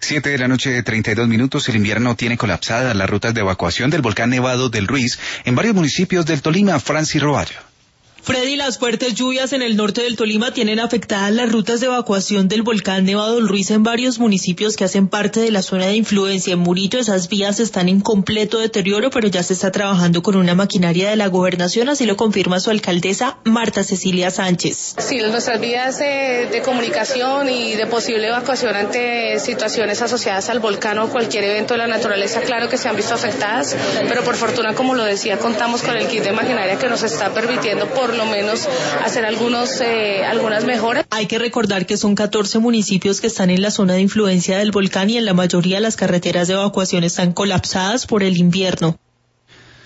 7 de la noche, 32 minutos. El invierno tiene colapsadas las rutas de evacuación del volcán Nevado del Ruiz en varios municipios del Tolima. Francis Roballo. Freddy, las fuertes lluvias en el norte del Tolima tienen afectadas las rutas de evacuación del volcán Nevado del Ruiz en varios municipios que hacen parte de la zona de influencia. En Murillo esas vías están en completo deterioro, pero ya se está trabajando con una maquinaria de la gobernación, así lo confirma su alcaldesa Marta Cecilia Sánchez. Sí, nuestras vías de comunicación y de posible evacuación ante situaciones asociadas al volcán o cualquier evento de la naturaleza, claro que se han visto afectadas, pero por fortuna, como lo decía, contamos con el kit de maquinaria que nos está permitiendo por lo menos hacer algunas mejoras. Hay que recordar que son 14 municipios que están en la zona de influencia del volcán y en la mayoría las carreteras de evacuación están colapsadas por el invierno.